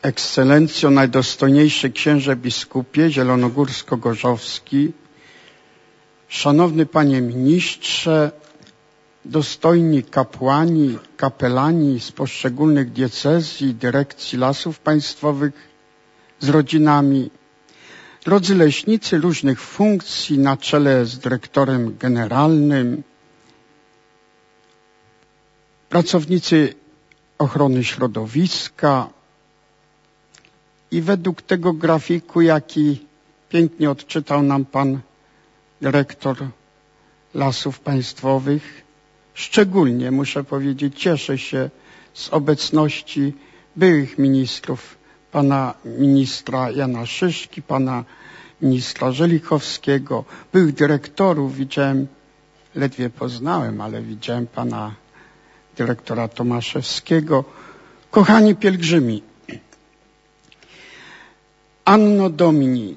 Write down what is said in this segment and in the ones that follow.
Ekscelencjo, najdostojniejszy księże biskupie zielonogórsko-gorzowski, szanowny panie ministrze, dostojni kapłani, kapelani z poszczególnych diecezji, dyrekcji lasów państwowych z rodzinami, drodzy leśnicy różnych funkcji na czele z dyrektorem generalnym, pracownicy ochrony środowiska i według tego grafiku, jaki pięknie odczytał nam pan dyrektor Lasów Państwowych, szczególnie muszę powiedzieć, cieszę się z obecności byłych ministrów, pana ministra Jana Szyszki, pana ministra Żelichowskiego, byłych dyrektorów. Widziałem, ledwie poznałem, ale widziałem pana dyrektora Tomaszewskiego. Kochani pielgrzymi, Anno Domini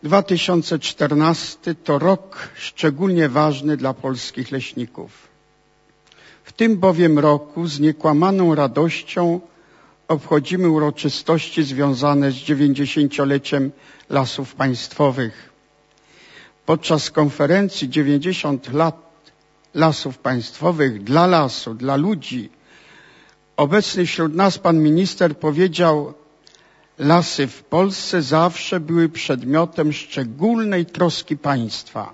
2014 to rok szczególnie ważny dla polskich leśników. W tym bowiem roku z niekłamaną radością obchodzimy uroczystości związane z 90-leciem Lasów Państwowych. Podczas konferencji 90 lat Lasów Państwowych dla lasu, dla ludzi, obecny wśród nas pan minister powiedział: lasy w Polsce zawsze były przedmiotem szczególnej troski państwa.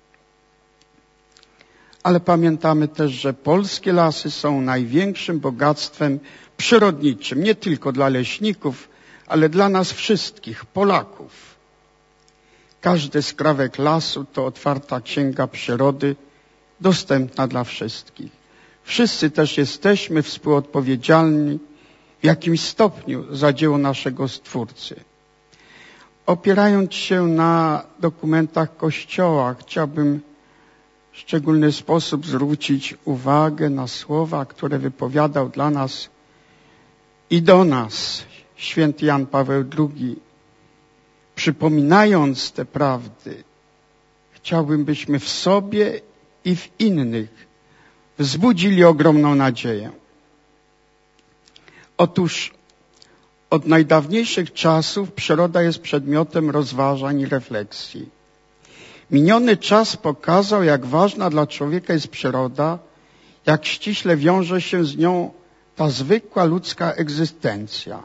Ale pamiętamy też, że polskie lasy są największym bogactwem przyrodniczym, nie tylko dla leśników, ale dla nas wszystkich, Polaków. Każdy skrawek lasu to otwarta księga przyrody, dostępna dla wszystkich. Wszyscy też jesteśmy współodpowiedzialni w jakimś stopniu za dzieło naszego Stwórcy. Opierając się na dokumentach Kościoła, chciałbym w szczególny sposób zwrócić uwagę na słowa, które wypowiadał dla nas i do nas święty Jan Paweł II. Przypominając te prawdy, chciałbym, byśmy w sobie i w innych wzbudzili ogromną nadzieję. Otóż od najdawniejszych czasów przyroda jest przedmiotem rozważań i refleksji. Miniony czas pokazał, jak ważna dla człowieka jest przyroda, jak ściśle wiąże się z nią ta zwykła ludzka egzystencja.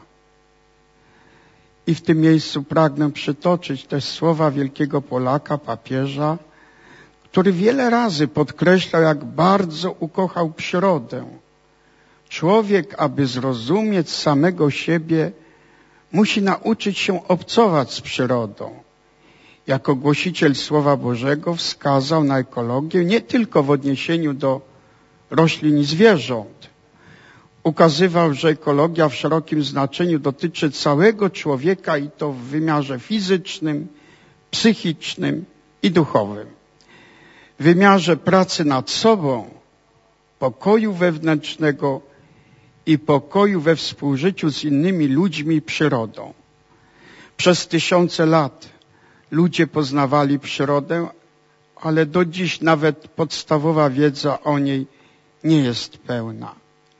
I w tym miejscu pragnę przytoczyć też słowa wielkiego Polaka, papieża, który wiele razy podkreślał, jak bardzo ukochał przyrodę. Człowiek, aby zrozumieć samego siebie, musi nauczyć się obcować z przyrodą. Jako głosiciel Słowa Bożego wskazał na ekologię nie tylko w odniesieniu do roślin i zwierząt. Ukazywał, że ekologia w szerokim znaczeniu dotyczy całego człowieka i to w wymiarze fizycznym, psychicznym i duchowym. W wymiarze pracy nad sobą, pokoju wewnętrznego i pokoju we współżyciu z innymi ludźmi i przyrodą. Przez tysiące lat ludzie poznawali przyrodę, ale do dziś nawet podstawowa wiedza o niej nie jest pełna.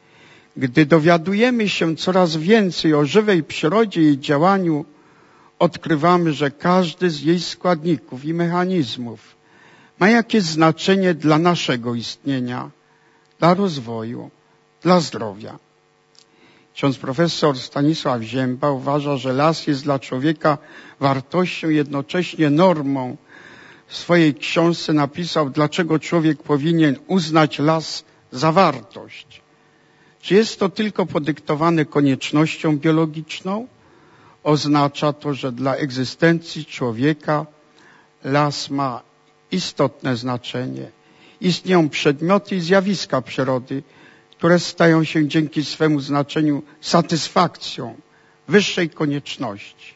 Gdy dowiadujemy się coraz więcej o żywej przyrodzie i działaniu, odkrywamy, że każdy z jej składników i mechanizmów ma jakieś znaczenie dla naszego istnienia, dla rozwoju, dla zdrowia. Ksiądz profesor Stanisław Zięba uważa, że las jest dla człowieka wartością, jednocześnie normą. W swojej książce napisał, dlaczego człowiek powinien uznać las za wartość. Czy jest to tylko podyktowane koniecznością biologiczną? Oznacza to, że dla egzystencji człowieka las ma istotne znaczenie. Istnieją przedmioty i zjawiska przyrody, które stają się dzięki swemu znaczeniu satysfakcją wyższej konieczności.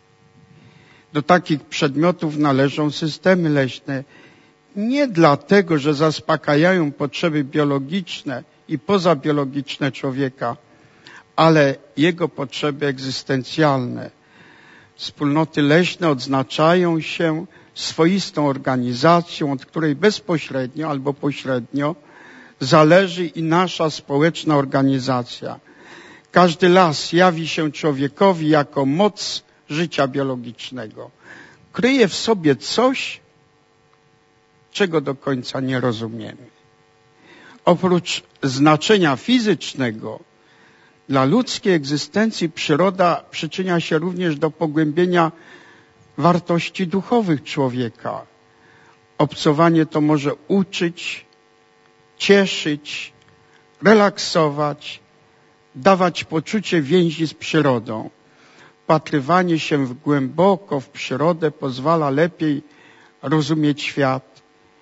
Do takich przedmiotów należą systemy leśne nie dlatego, że zaspokajają potrzeby biologiczne i pozabiologiczne człowieka, ale jego potrzeby egzystencjalne. Wspólnoty leśne odznaczają się swoistą organizacją, od której bezpośrednio albo pośrednio zależy i nasza społeczna organizacja. Każdy las jawi się człowiekowi jako moc życia biologicznego. Kryje w sobie coś, czego do końca nie rozumiemy. Oprócz znaczenia fizycznego, dla ludzkiej egzystencji przyroda przyczynia się również do pogłębienia wartości duchowych człowieka. Obcowanie to może uczyć, cieszyć, relaksować, dawać poczucie więzi z przyrodą. Wpatrywanie się głęboko w przyrodę pozwala lepiej rozumieć świat.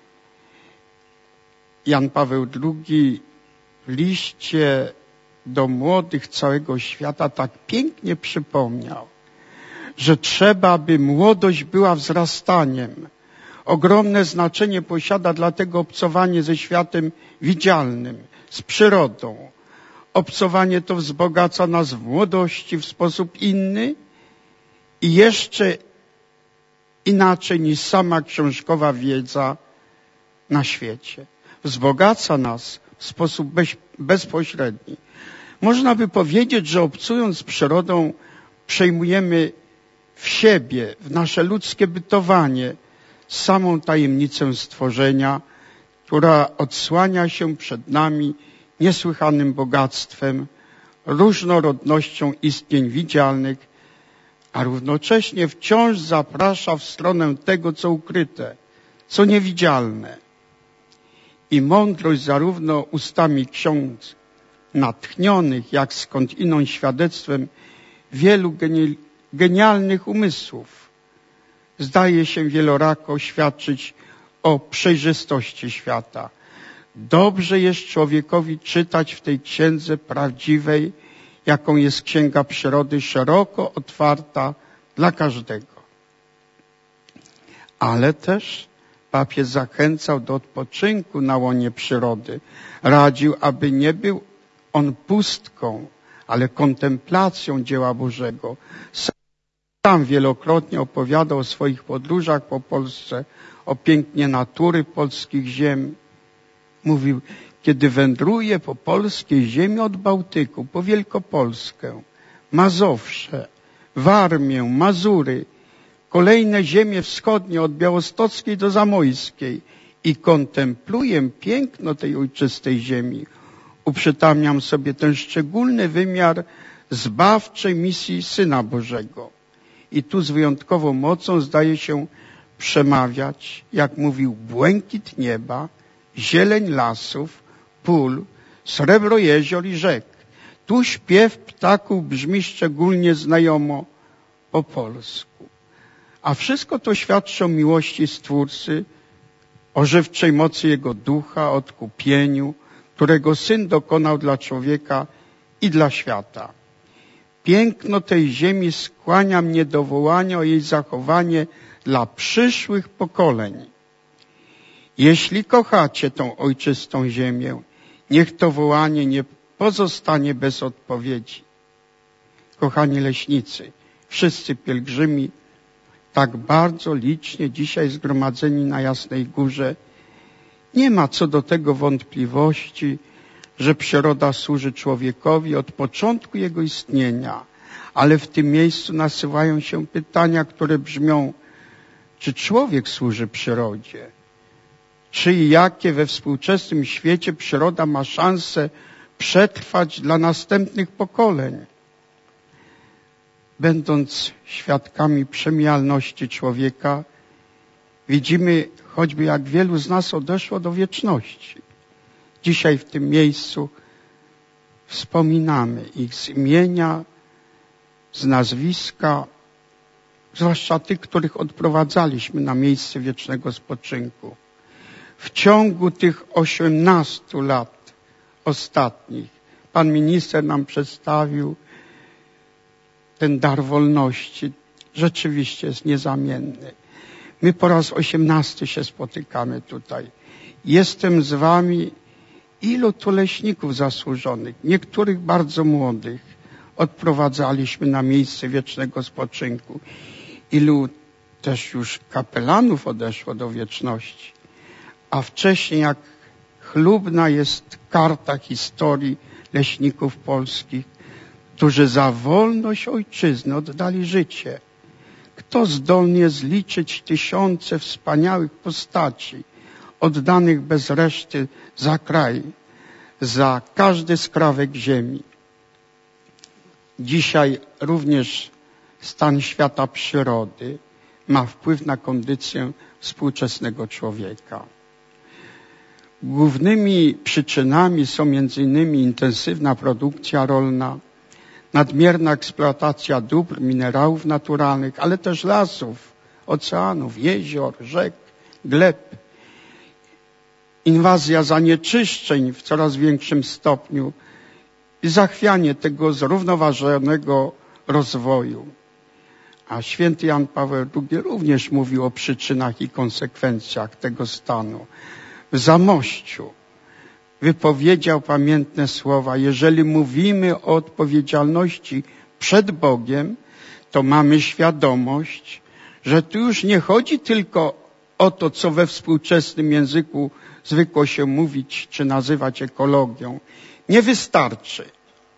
Jan Paweł II w liście do młodych całego świata tak pięknie przypomniał, że trzeba, by młodość była wzrastaniem. Ogromne znaczenie posiada dlatego obcowanie ze światem widzialnym, z przyrodą. Obcowanie to wzbogaca nas w młodości w sposób inny i jeszcze inaczej niż sama książkowa wiedza na świecie. Wzbogaca nas w sposób bezpośredni. Można by powiedzieć, że obcując z przyrodą przejmujemy w siebie, w nasze ludzkie bytowanie samą tajemnicę stworzenia, która odsłania się przed nami niesłychanym bogactwem, różnorodnością istnień widzialnych, a równocześnie wciąż zaprasza w stronę tego, co ukryte, co niewidzialne. I mądrość zarówno ustami ksiądz natchnionych, jak skądinąd świadectwem wielu genialnych umysłów zdaje się wielorako świadczyć o przejrzystości świata. Dobrze jest człowiekowi czytać w tej księdze prawdziwej, jaką jest Księga Przyrody, szeroko otwarta dla każdego. Ale też papież zachęcał do odpoczynku na łonie przyrody. Radził, aby nie był on pustką, ale kontemplacją dzieła Bożego. Sam wielokrotnie opowiadał o swoich podróżach po Polsce, o pięknie natury polskich ziem. Mówił, kiedy wędruję po polskiej ziemi od Bałtyku, po Wielkopolskę, Mazowsze, Warmię, Mazury, kolejne ziemie wschodnie od Białostockiej do Zamojskiej i kontempluję piękno tej ojczystej ziemi. Uprzytamniam sobie ten szczególny wymiar zbawczej misji Syna Bożego. I tu z wyjątkową mocą zdaje się przemawiać, jak mówił, błękit nieba, zieleń lasów, pól, srebro jezior i rzek. Tu śpiew ptaków brzmi szczególnie znajomo po polsku. A wszystko to świadczy o miłości Stwórcy, o żywczej mocy Jego Ducha, odkupieniu, którego Syn dokonał dla człowieka i dla świata. Piękno tej ziemi skłania mnie do wołania o jej zachowanie dla przyszłych pokoleń. Jeśli kochacie tą ojczystą ziemię, niech to wołanie nie pozostanie bez odpowiedzi. Kochani leśnicy, wszyscy pielgrzymi, tak bardzo licznie dzisiaj zgromadzeni na Jasnej Górze, nie ma co do tego wątpliwości, że przyroda służy człowiekowi od początku jego istnienia, ale w tym miejscu nasuwają się pytania, które brzmią, czy człowiek służy przyrodzie? Czy i jakie we współczesnym świecie przyroda ma szansę przetrwać dla następnych pokoleń? Będąc świadkami przemijalności człowieka, widzimy choćby jak wielu z nas odeszło do wieczności. Dzisiaj w tym miejscu wspominamy ich z imienia, z nazwiska, zwłaszcza tych, których odprowadzaliśmy na miejsce wiecznego spoczynku. W ciągu tych 18 lat ostatnich pan minister nam przedstawił ten dar wolności. Rzeczywiście jest niezamienny. My po raz 18 się spotykamy tutaj. Jestem z wami. Ilu tu leśników zasłużonych, niektórych bardzo młodych, odprowadzaliśmy na miejsce wiecznego spoczynku. Ilu też już kapelanów odeszło do wieczności. A wcześniej jak chlubna jest karta historii leśników polskich, którzy za wolność ojczyzny oddali życie. Kto zdolny jest liczyć tysiące wspaniałych postaci, oddanych bez reszty za kraj, za każdy skrawek ziemi. Dzisiaj również stan świata przyrody ma wpływ na kondycję współczesnego człowieka. Głównymi przyczynami są m.in. intensywna produkcja rolna, nadmierna eksploatacja dóbr, minerałów naturalnych, ale też lasów, oceanów, jezior, rzek, gleb, inwazja zanieczyszczeń w coraz większym stopniu i zachwianie tego zrównoważonego rozwoju. A święty Jan Paweł II również mówił o przyczynach i konsekwencjach tego stanu. W Zamościu wypowiedział pamiętne słowa: jeżeli mówimy o odpowiedzialności przed Bogiem, to mamy świadomość, że tu już nie chodzi tylko o to, co we współczesnym języku zwykło się mówić czy nazywać ekologią. Nie wystarczy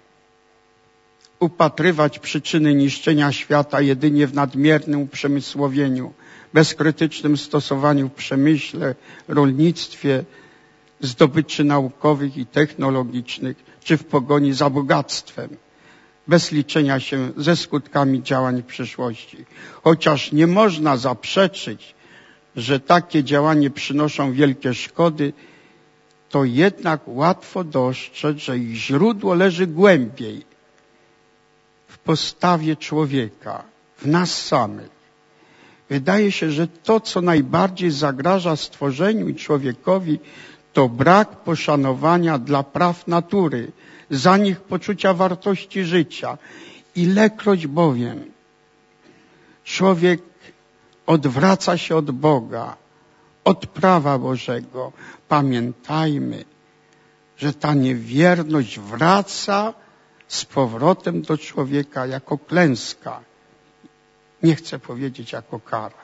upatrywać przyczyny niszczenia świata jedynie w nadmiernym uprzemysłowieniu, bezkrytycznym stosowaniu w przemyśle, rolnictwie, zdobyczy naukowych i technologicznych, czy w pogoni za bogactwem, bez liczenia się ze skutkami działań w przyszłości. Chociaż nie można zaprzeczyć, że takie działania przynoszą wielkie szkody, to jednak łatwo dostrzec, że ich źródło leży głębiej w postawie człowieka, w nas samych. Wydaje się, że to, co najbardziej zagraża stworzeniu i człowiekowi, to brak poszanowania dla praw natury, za nich poczucia wartości życia. Ilekroć bowiem człowiek odwraca się od Boga, od prawa Bożego, pamiętajmy, że ta niewierność wraca z powrotem do człowieka jako klęska. Nie chcę powiedzieć jako kara.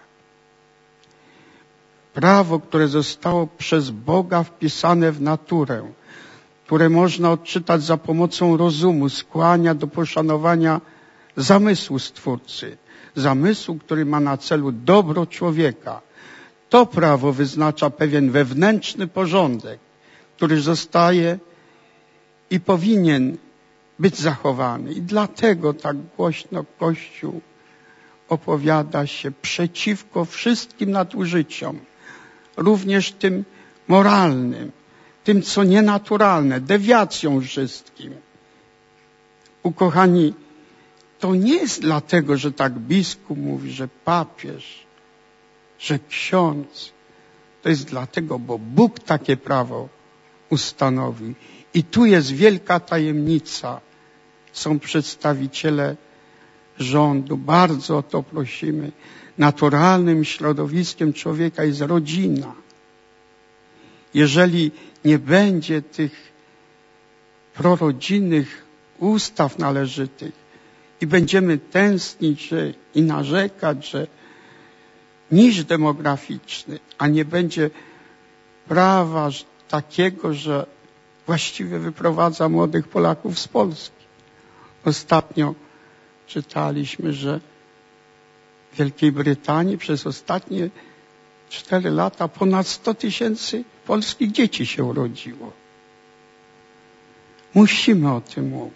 Prawo, które zostało przez Boga wpisane w naturę, które można odczytać za pomocą rozumu, skłania do poszanowania zamysłu Stwórcy. Zamysłu, który ma na celu dobro człowieka. To prawo wyznacza pewien wewnętrzny porządek, który zostaje i powinien być zachowany. I dlatego tak głośno Kościół opowiada się przeciwko wszystkim nadużyciom, również tym moralnym, tym, co nienaturalne, dewiacjom wszystkim. Ukochani, to nie jest dlatego, że tak biskup mówi, że papież, że ksiądz. To jest dlatego, bo Bóg takie prawo ustanowił. I tu jest wielka tajemnica. Są przedstawiciele rządu. Bardzo o to prosimy. Naturalnym środowiskiem człowieka jest rodzina. Jeżeli nie będzie tych prorodzinnych ustaw należytych i będziemy tęsknić i narzekać, że niż demograficzny, a nie będzie prawa takiego, że właściwie wyprowadza młodych Polaków z Polski. Ostatnio czytaliśmy, że w Wielkiej Brytanii przez ostatnie 4 lata ponad 100 000 polskich dzieci się urodziło. Musimy o tym mówić.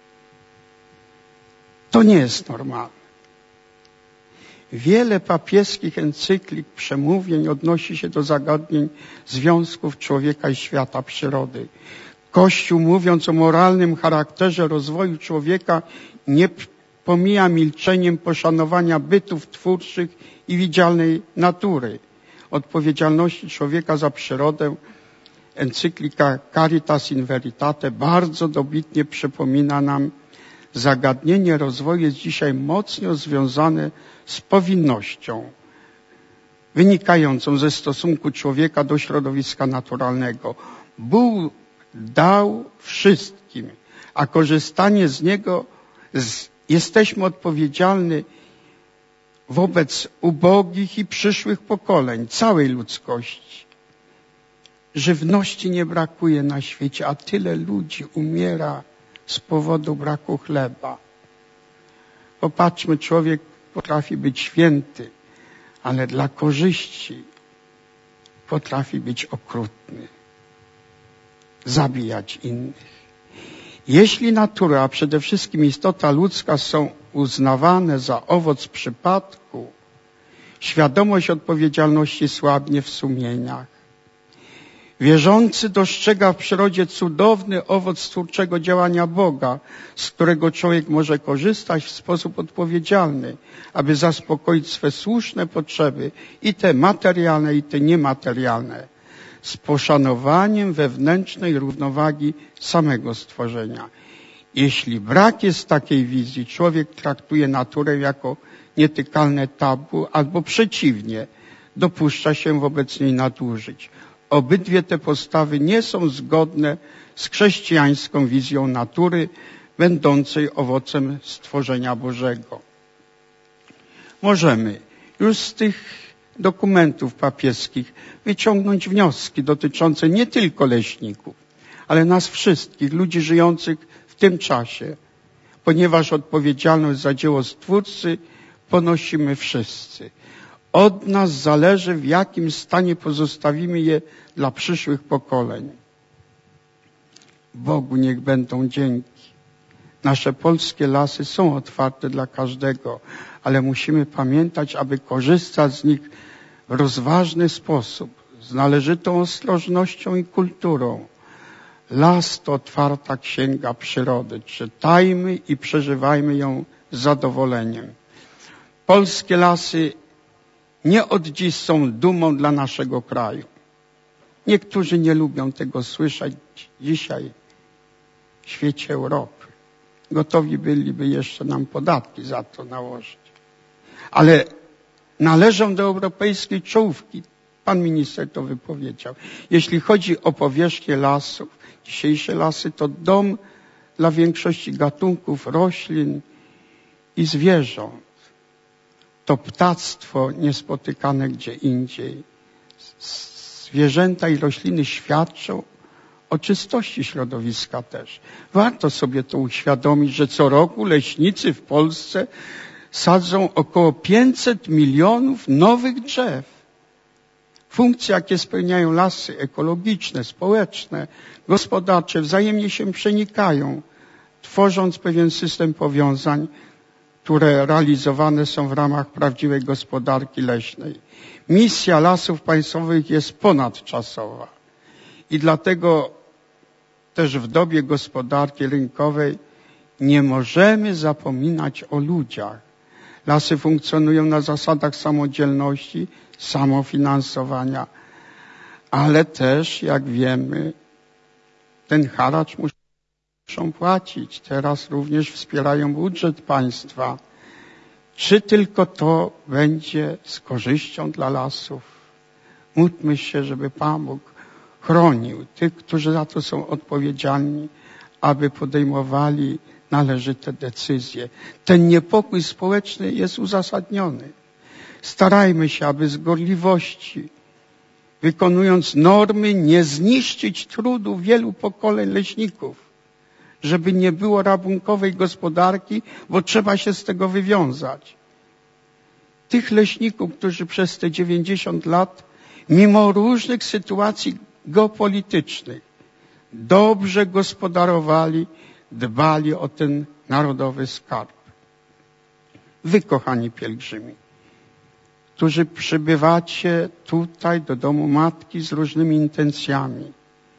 To nie jest normalne. Wiele papieskich encyklik, przemówień odnosi się do zagadnień związków człowieka i świata przyrody. Kościół, mówiąc o moralnym charakterze rozwoju człowieka, nie pomija milczeniem poszanowania bytów twórczych i widzialnej natury. Odpowiedzialności człowieka za przyrodę. Encyklika Caritas in Veritate bardzo dobitnie przypomina nam, zagadnienie rozwoju jest dzisiaj mocno związane z powinnością wynikającą ze stosunku człowieka do środowiska naturalnego. Bóg dał wszystkim, a korzystanie z niego jesteśmy odpowiedzialni wobec ubogich i przyszłych pokoleń, całej ludzkości. Żywności nie brakuje na świecie, a tyle ludzi umiera z powodu braku chleba. Popatrzmy, człowiek potrafi być święty, ale dla korzyści potrafi być okrutny, zabijać innych. Jeśli natura, a przede wszystkim istota ludzka są uznawane za owoc przypadku, świadomość odpowiedzialności słabnie w sumieniach. Wierzący dostrzega w przyrodzie cudowny owoc twórczego działania Boga, z którego człowiek może korzystać w sposób odpowiedzialny, aby zaspokoić swe słuszne potrzeby, i te materialne, i te niematerialne, z poszanowaniem wewnętrznej równowagi samego stworzenia. Jeśli brak jest takiej wizji, człowiek traktuje naturę jako nietykalne tabu, albo przeciwnie, dopuszcza się wobec niej nadużyć. Obydwie te postawy nie są zgodne z chrześcijańską wizją natury, będącej owocem stworzenia Bożego. Możemy już z tych dokumentów papieskich wyciągnąć wnioski dotyczące nie tylko leśników, ale nas wszystkich, ludzi żyjących w tym czasie, ponieważ odpowiedzialność za dzieło Stwórcy ponosimy wszyscy. Od nas zależy, w jakim stanie pozostawimy je dla przyszłych pokoleń. Bogu niech będą dzięki. Nasze polskie lasy są otwarte dla każdego, ale musimy pamiętać, aby korzystać z nich w rozważny sposób, z należytą ostrożnością i kulturą. Las to otwarta księga przyrody. Czytajmy i przeżywajmy ją z zadowoleniem. Polskie lasy nie od dziś są dumą dla naszego kraju. Niektórzy nie lubią tego słyszeć dzisiaj w świecie Europy. Gotowi byliby jeszcze nam podatki za to nałożyć. Ale należą do europejskiej czołówki. Pan minister to wypowiedział. Jeśli chodzi o powierzchnię lasów, dzisiejsze lasy to dom dla większości gatunków roślin i zwierząt. To ptactwo niespotykane gdzie indziej. Zwierzęta i rośliny świadczą o czystości środowiska też. Warto sobie to uświadomić, że co roku leśnicy w Polsce sadzą około 500 milionów nowych drzew. Funkcje, jakie spełniają lasy ekologiczne, społeczne, gospodarcze, wzajemnie się przenikają, tworząc pewien system powiązań, które realizowane są w ramach prawdziwej gospodarki leśnej. Misja Lasów Państwowych jest ponadczasowa i dlatego też w dobie gospodarki rynkowej nie możemy zapominać o ludziach. Lasy funkcjonują na zasadach samodzielności, samofinansowania, ale też, jak wiemy, ten haracz muszą płacić. Teraz również wspierają budżet państwa. Czy tylko to będzie z korzyścią dla lasów? Módlmy się, żeby Pan Bóg chronił tych, którzy za to są odpowiedzialni, aby podejmowali należyte decyzje. Ten niepokój społeczny jest uzasadniony. Starajmy się, aby z gorliwości, wykonując normy, nie zniszczyć trudu wielu pokoleń leśników, żeby nie było rabunkowej gospodarki, bo trzeba się z tego wywiązać. Tych leśników, którzy przez te 90 lat, mimo różnych sytuacji geopolitycznych, dobrze gospodarowali, dbali o ten narodowy skarb. Wy, kochani pielgrzymi, którzy przybywacie tutaj do domu Matki z różnymi intencjami.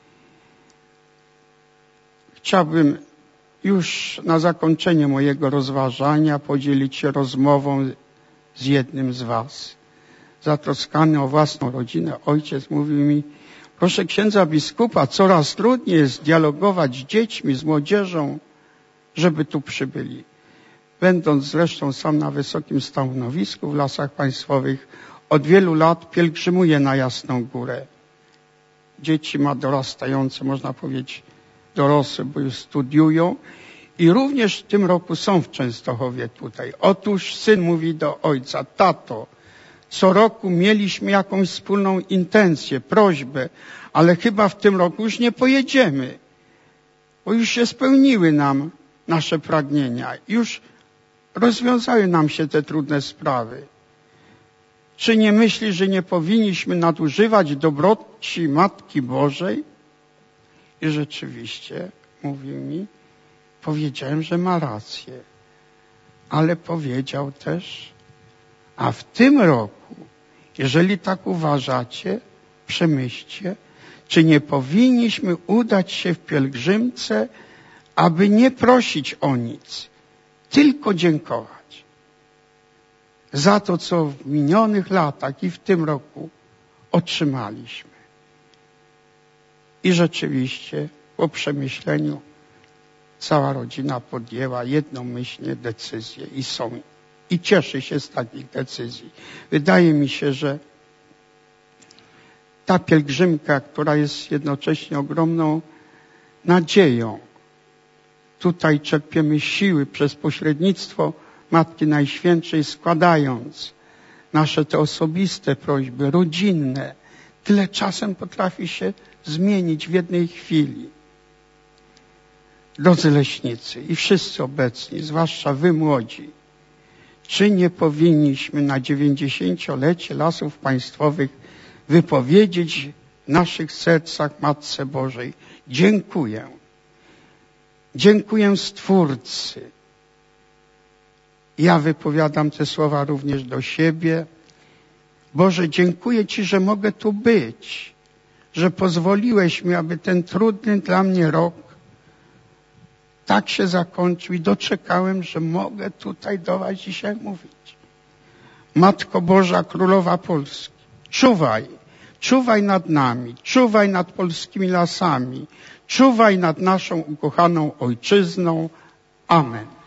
Chciałbym już na zakończenie mojego rozważania podzielić się rozmową z jednym z was. Zatroskany o własną rodzinę, ojciec mówił mi: proszę księdza biskupa, coraz trudniej jest dialogować z dziećmi, z młodzieżą, żeby tu przybyli. Będąc zresztą sam na wysokim stanowisku w Lasach Państwowych, od wielu lat pielgrzymuję na Jasną Górę. Dzieci ma dorastające, można powiedzieć dorosłe, bo już studiują i również w tym roku są w Częstochowie tutaj. Otóż syn mówi do ojca: tato, co roku mieliśmy jakąś wspólną intencję, prośbę, ale chyba w tym roku już nie pojedziemy, bo już się spełniły nam nasze pragnienia, już rozwiązały nam się te trudne sprawy. Czy nie myśli, że nie powinniśmy nadużywać dobroci Matki Bożej? I rzeczywiście, mówił mi, powiedziałem, że ma rację. Ale powiedział też, a w tym roku, jeżeli tak uważacie, przemyślcie, czy nie powinniśmy udać się w pielgrzymce, aby nie prosić o nic, tylko dziękować za to, co w minionych latach i w tym roku otrzymaliśmy. I rzeczywiście po przemyśleniu cała rodzina podjęła jednomyślnie decyzję i cieszy się z takich decyzji. Wydaje mi się, że ta pielgrzymka, która jest jednocześnie ogromną nadzieją, tutaj czerpiemy siły przez pośrednictwo Matki Najświętszej, składając nasze te osobiste prośby, rodzinne. Tyle czasem potrafi się zmienić w jednej chwili. Drodzy leśnicy i wszyscy obecni, zwłaszcza wy młodzi, czy nie powinniśmy na 90-lecie Lasów Państwowych wypowiedzieć w naszych sercach Matce Bożej: dziękuję. Dziękuję Stwórcy. Ja wypowiadam te słowa również do siebie. Boże, dziękuję Ci, że mogę tu być, że pozwoliłeś mi, aby ten trudny dla mnie rok tak się zakończył i doczekałem, że mogę tutaj do Was dzisiaj mówić. Matko Boża, Królowa Polski, czuwaj nad nami, czuwaj nad polskimi lasami, czuwaj nad naszą ukochaną Ojczyzną. Amen.